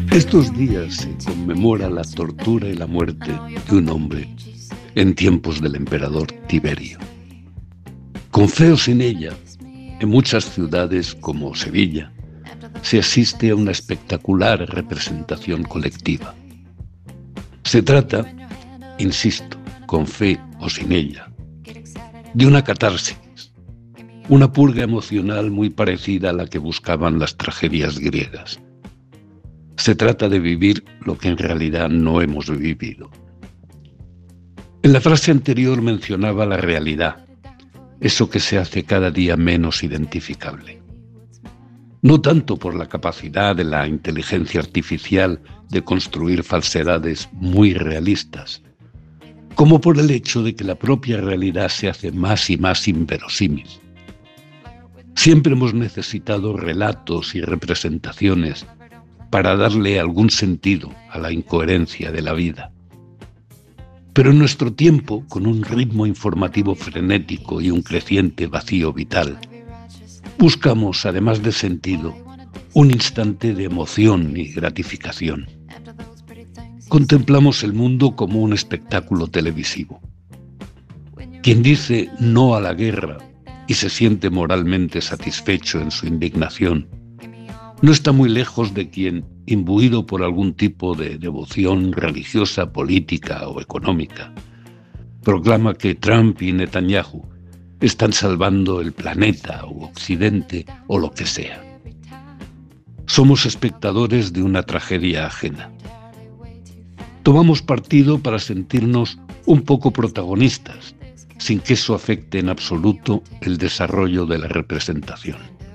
Estos días se conmemora la tortura y la muerte de un hombre en tiempos del emperador Tiberio. Con fe o sin ella, en muchas ciudades como Sevilla, se asiste a una espectacular representación colectiva. Se trata, insisto, con fe o sin ella, de una catarsis, una purga emocional muy parecida a la que buscaban las tragedias griegas. Se trata de vivir lo que en realidad no hemos vivido. En la frase anterior mencionaba la realidad, eso que se hace cada día menos identificable. No tanto por la capacidad de la inteligencia artificial de construir falsedades muy realistas, como por el hecho de que la propia realidad se hace más y más inverosímil. Siempre hemos necesitado relatos y representaciones para darle algún sentido a la incoherencia de la vida. Pero en nuestro tiempo, con un ritmo informativo frenético y un creciente vacío vital, buscamos, además de sentido, un instante de emoción y gratificación. Contemplamos el mundo como un espectáculo televisivo. Quien dice no a la guerra y se siente moralmente satisfecho en su indignación, no está muy lejos de quien, imbuido por algún tipo de devoción religiosa, política o económica, proclama que Trump y Netanyahu están salvando el planeta o Occidente o lo que sea. Somos espectadores de una tragedia ajena. Tomamos partido para sentirnos un poco protagonistas, sin que eso afecte en absoluto el desarrollo de la representación.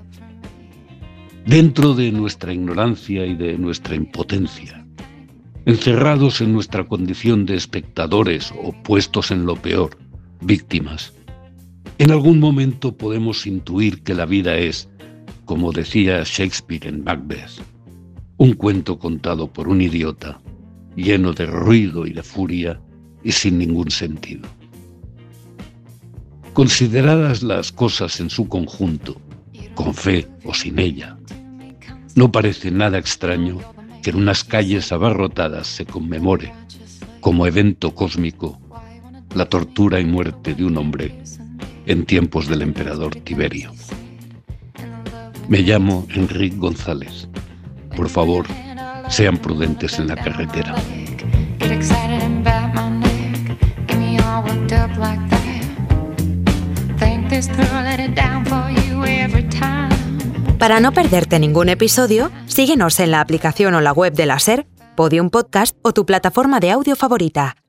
Dentro de nuestra ignorancia y de nuestra impotencia, encerrados en nuestra condición de espectadores o puestos en lo peor, víctimas, en algún momento podemos intuir que la vida es, como decía Shakespeare en Macbeth, un cuento contado por un idiota, lleno de ruido y de furia y sin ningún sentido. Consideradas las cosas en su conjunto, con fe o sin ella, no parece nada extraño que en unas calles abarrotadas se conmemore, como evento cósmico, la tortura y muerte de un hombre en tiempos del emperador Tiberio. Me llamo Enrique González. Por favor, sean prudentes en la carretera. Para no perderte ningún episodio, síguenos en la aplicación o la web de la SER, Podium Podcast o tu plataforma de audio favorita.